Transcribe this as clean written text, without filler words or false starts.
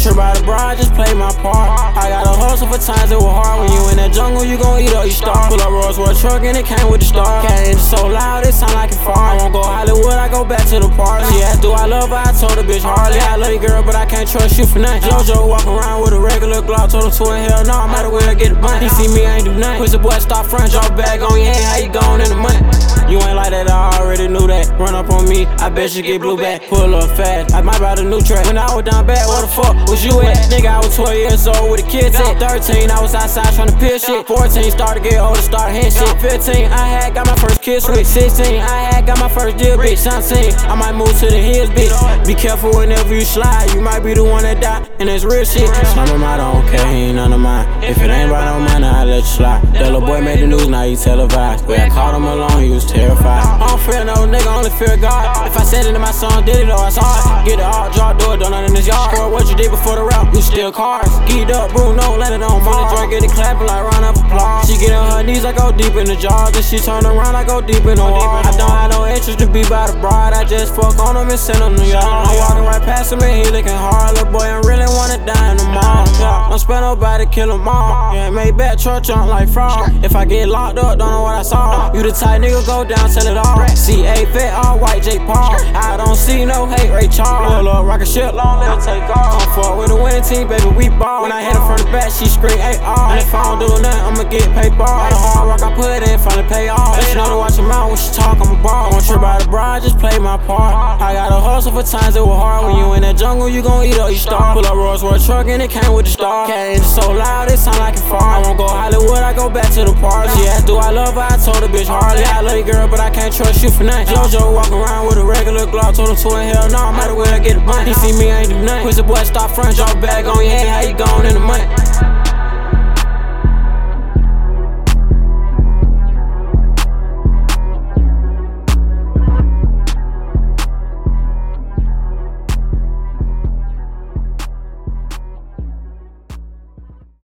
trip by the bride, just play my part. I gotta hustle for times that were hard. When you in that jungle, you gon' eat all you star. Pull up Rolls Royce truck and it came with the star. Came so loud, it sound like it far. I won't go Hollywood, I go back to the park. She asked, do I love her? I told her, bitch, hardly. I love you, girl, but I can't trust you for nothing. JoJo walk around with a regular Glock, told him to a hell no, I might as well get a bun. He see me, I ain't do nothing. Push the boy, stop front, drop bag on your head, how you gone in the month? You ain't like that, I already knew that. Run up on me, I bet you get blue back. Pull up fast, I might buy the new track. When I was down bad, where the fuck was you at? Nigga, I was 12 years old with the kids at. 13, I was outside trying to pill shit. 14, started to get older, started hand shit. 15, I had got my first kiss with. 16, I had got my first deal, bitch. 17, I might move to the hills, bitch. Be careful whenever you slide, you might be the one that die, and that's real shit. Some of my don't care, he ain't none of mine. If it ain't about no money, I let you slide. That little boy made the news, now he televised. When I caught him alone, he was terrified. I don't fear no nigga, only fear God. If I said it in my song, did it though, I saw it. Get it all, draw, do it, don't nothing in this yard. For what you did before the rap, you steal cars. Geeked up, Bruno, landed on Mars. Drunk, get it clapping like round up applause. She get on her knees, I go deep in the jaws. And she turn around, I go deep in the wall. I don't have no interest to be by the bride. I just fuck on him and send him to y'all. I'm walking right past him and he looking hard. Little boy, I really wanna die in the mall. Don't spend nobody, kill them all. Yeah, made bad truck jump like fraud. If I get locked up, don't know what I saw. You the type nigga, go down, tell it all. CA fit, all white, Jake Paul. I don't see no hate, Ray Charles. Pull up, rocket ship, long live, take off. I'm fuck with the winning team, baby, we ball. When I hit her from the back, she scream AR. And if I don't do nothing, I'ma get paid ball. All the hard work I put in, finally pay off. She know to watch her mouth when she talk, I'm a ball. Don't trip by the bride, just play my part. I gotta hustle for times that were hard. When you in that jungle, you gon' eat all you star. Pull up Rolls Royce truck and it came with the star. Came so loud, it sound like it far. I won't go Hollywood, I go back to the park. She asked, do I love her? I told her, bitch, hardly. I love you, girl, but I can't trust you for nothing. JoJo walk around with a regular Glock, told him to a hell no, I might as well get a bun. He see me, I ain't do nothing. Push the boy, stop front, drop bag on your head.